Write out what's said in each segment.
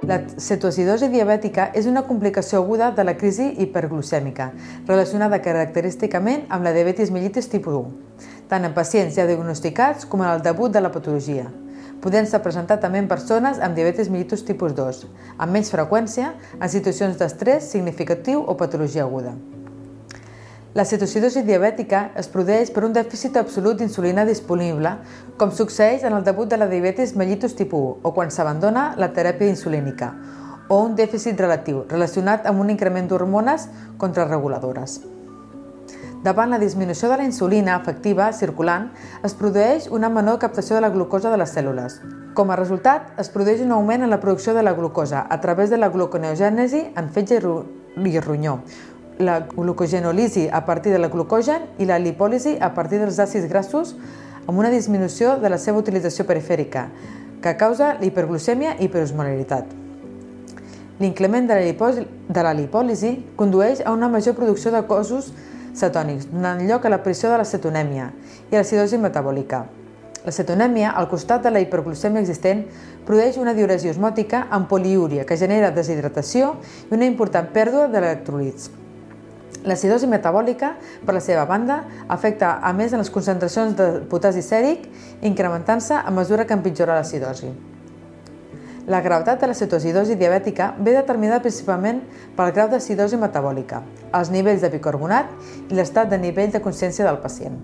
La cetoacidosi diabètica és una complicació aguda de la crisi hiperglucèmica, relacionada característicament amb la diabetis mellitus tipus 1, tant en pacients ja diagnosticats com en el debut de la patologia, podent-se presentar també en persones amb diabetis mellitus tipus 2, amb menys freqüència en situacions d'estrès significatiu o patologia aguda. La cetoacidosi diabètica es produeix per un dèficit absolut d'insulina disponible, com succeeix en el debut de la diabetis mellitus tipus 1 o quan s'abandona la teràpia insulínica, o un dèficit relatiu relacionat amb un increment d'hormones contrarreguladores. Davant la disminució de la insulina efectiva circulant, es produeix una menor captació de la glucosa de les cèl·lules. Com a resultat, es produeix un augment en la producció de la glucosa a través de la gluconeogènesi en fetge i ronyó, la glucogenòlisi a partir de la glucogen i la lipòlisi a partir dels àcids grassos amb una disminució de la seva utilització perifèrica, que causa l'hiperglucèmia i hiperosmolaritat. L'increment de la lipòlisi condueix a una major producció de cossos cetònics, donant lloc a l'aparició de la cetonèmia i a l'acidosi metabòlica. La cetonèmia, al costat de la hiperglucèmia existent, produeix una diüresi osmòtica amb poliúria que genera deshidratació i una important pèrdua d'electròlits. L'acidosi metabòlica, per la seva banda, afecta a més en les concentracions de potassi sèric, incrementant-se a mesura que empitjora l'acidosi. La gravetat de la cetoacidosi diabètica ve determinada principalment pel grau d'acidosi metabòlica, els nivells de bicarbonat i l'estat de nivell de consciència del pacient.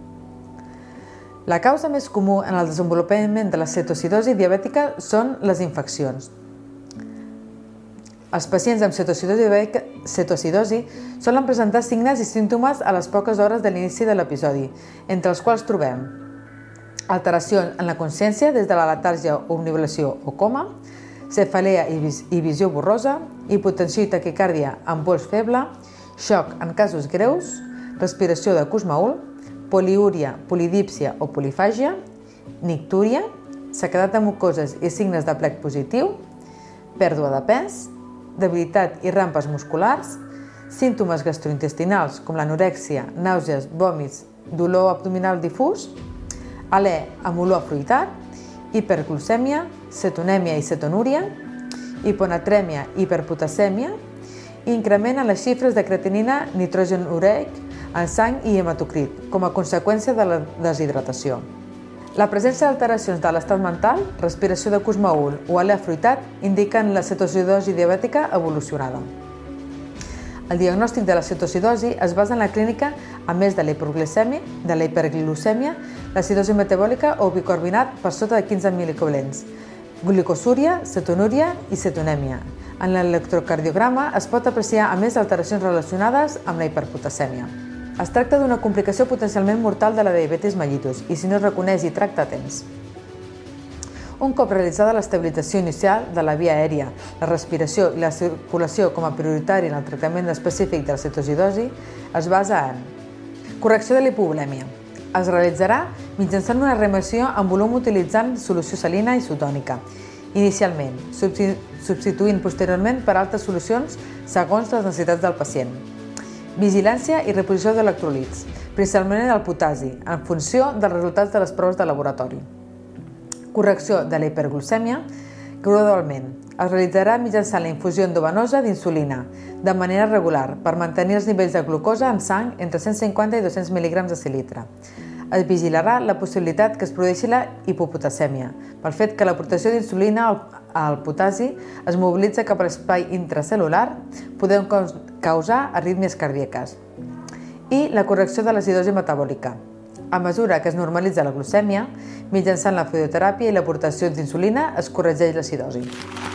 La causa més comú en el desenvolupament de la cetoacidosi diabètica són les infeccions. Els pacients amb cetoacidosi solen presentar signes i símptomes a les poques hores de l'inici de l'episodi, entre els quals trobem alteracions en la consciència des de la letàrgia, omnivalació o coma, cefalea i visió borrosa, hipotensió i taquicàrdia amb pols feble, xoc en casos greus, respiració de Kussmaul, poliúria, polidípsia o polifàgia, nictúria, sequedat de mucoses i signes de plec positiu, pèrdua de pes, debilitat i rampes musculars, símptomes gastrointestinals com l'anorèxia, nàusees, vòmits, dolor abdominal difús, alè amb olor afruitat, hiperglucèmia, cetonèmia i cetonúria, hiponatrèmia i hiperpotasèmia, i increment en les xifres de creatinina, nitrogen ureic en sang i hematocrit, com a conseqüència de la deshidratació. La presència d'alteracions de l'estat mental, respiració de Kussmaul o alè afruitat indiquen la cetoacidosi diabètica evolucionada. El diagnòstic de la cetoacidosi es basa en la clínica a més de la hiperglucèmia, l'acidosi metabòlica o bicarbonat per sota de 15 mil·licovalents, glicosúria, cetonúria i cetonèmia. En l'electrocardiograma es pot apreciar a més alteracions relacionades amb la hiperpotasèmia. Es tracta d'una complicació potencialment mortal de la diabetis mellitus i si no es reconeix i tracta a temps. Un cop realitzada l'estabilització inicial de la via aèria, la respiració i la circulació com a prioritari en el tractament específic de la cetoacidosi, es basa en correcció de l'hipovolèmia. Es realitzarà mitjançant una remissió amb volum utilitzant solució salina isotònica, inicialment, substituint posteriorment per altres solucions segons les necessitats del pacient. Vigilància i reposició d'electròlits, principalment el potassi, en funció dels resultats de les proves de laboratori. Correcció de la hiperglucèmia, gradualment. Es realitzarà mitjançant la infusió endovenosa d'insulina, de manera regular, per mantenir els nivells de glucosa en sang entre 150 i 200 mg de litre. Es vigilarà la possibilitat que es produeixi la hipopotasèmia, pel fet que l'aportació d'insulina al potassi es mobilitza cap a l'espai intracel·lular, podent causar arrítmies cardíaques. I la correcció de l'acidosi metabòlica. A mesura que es normalitza la glucèmia, mitjançant la fitoteràpia i l'aportació d'insulina es corregeix l'acidosi.